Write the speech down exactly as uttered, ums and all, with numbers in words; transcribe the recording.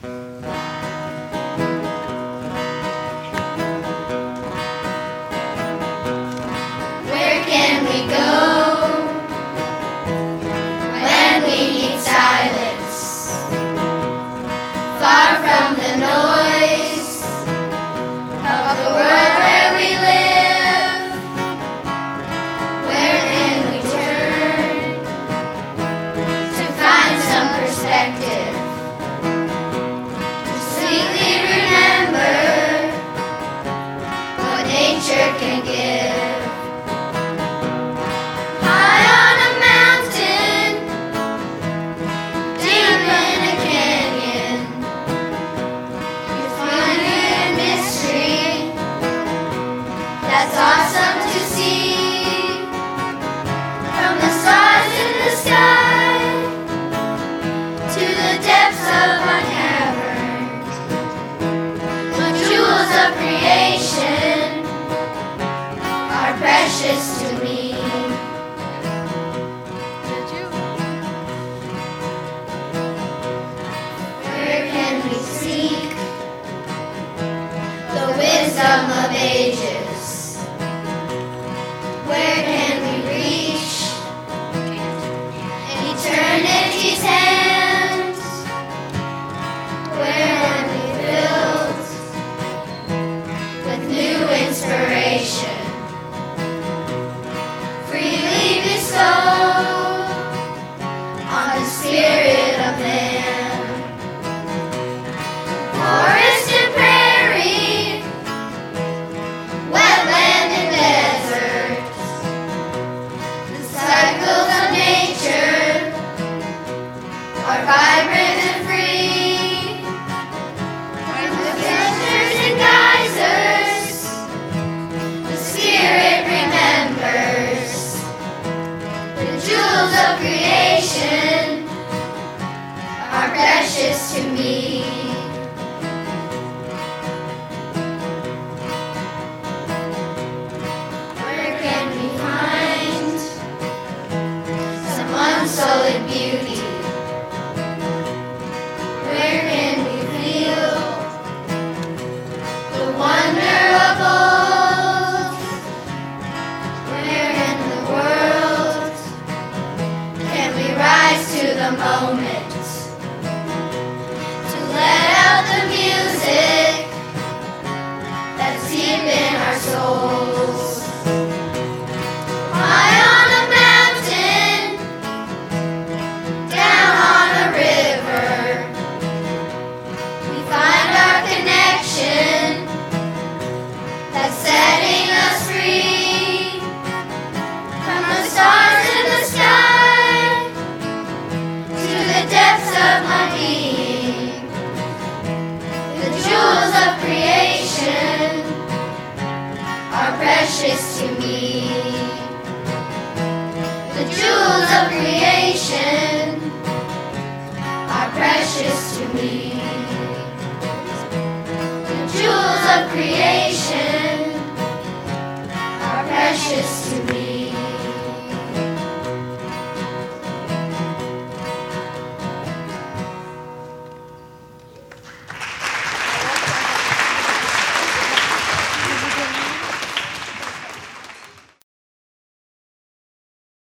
Where can we go when we need silence? Far from the noise of the world where we live. Where can we turn to find some perspective? To sweetly remember what nature can give. High on a mountain, deep in a canyon, you find a mystery that's awesome to see. From the stars in the sky to the depths of our caverns, the jewels of creation are precious to me. Where can we seek the wisdom of ages? Where can we reach eternity's hands? Where can we build with new inspiration? Freely bestowed on the spirit of man. Forest and prairie, wetland and deserts, the cycles of nature are vibrant and free. From the filters and geysers, the spirit remembers. The jewels of creation are precious to me. Where can we find some unsullied beauty? Where can we feel the wonder of old? Where in the world can we rise to the moment to let out the music that's deep in our souls? High on a mountain, down on a river, we find our connection that's setting us free. From the stars in the sky to the depths of my being, the jewels of creation are precious to me. The jewels of creation are precious to me. The jewels of creation are precious to me.